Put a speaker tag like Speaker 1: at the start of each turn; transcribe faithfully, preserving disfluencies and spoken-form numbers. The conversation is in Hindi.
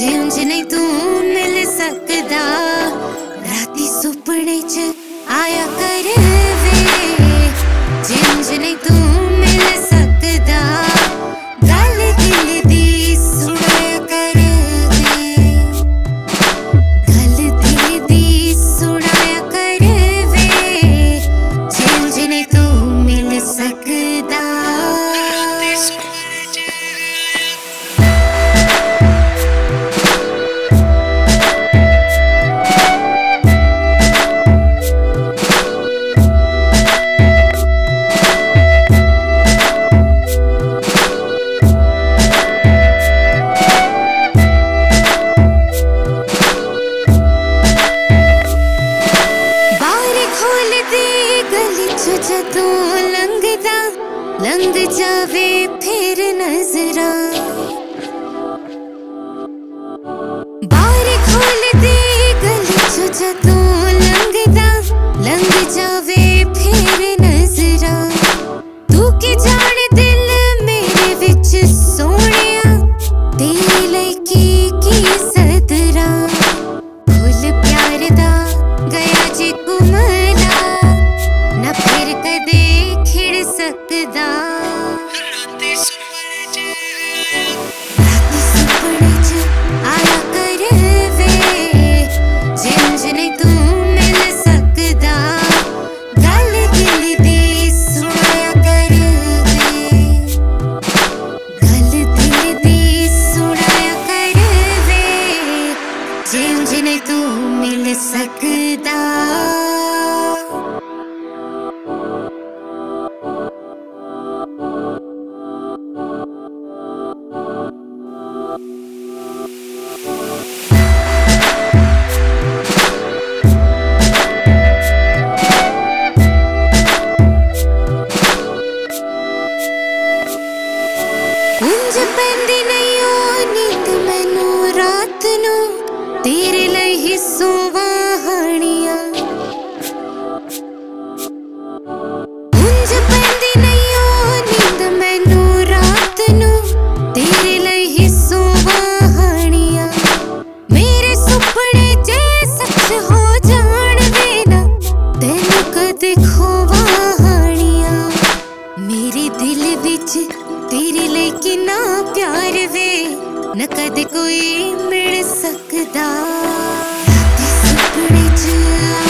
Speaker 1: जिंज नहीं तू मिल सकदा, राती सुपने च आया कर वे। जिंज नहीं तू मिल सकदा, गल दिल दी सुनाया कर वे। गल दिल दी सुनाया कर वे, जिंज नहीं तू मिल सकदा। जदों लंघदा लंघ जावे फिर नजरा, बाहर खोल दे गली चो जदों लंघदा लंघ जावे फिर नजरा। तू की जाने दिल मेरे विच सोहणिया, तेरे लई की की सदरा। फुल प्यार दा गया जे कुमला, ना फिर कदे खिड़ सकदा। राती सुपने च आया कर वे, जिंज नहीं तू मिल सकदा, गल दिल दी सुनाया कर वे। गल दिल दी सुनाया कर वे, जिंज नहीं तू मिल सकदा। उंज पैंदी नहीं ओ नींद मैनू रात नू, तेरे लई ही सोवां हानियां। उंज पैंदी नहीं ओ नींद मैनू रात नू, तेरे लई ही सोवां हानियां। मेरे सुपने जे सच हो जाण वे ना, तैनू कदे खोवां हानियां। मेरे दिल विच तेरे लई किन्ना प्यार वे, न कदे कोई मिल सकदा। राती सुपने च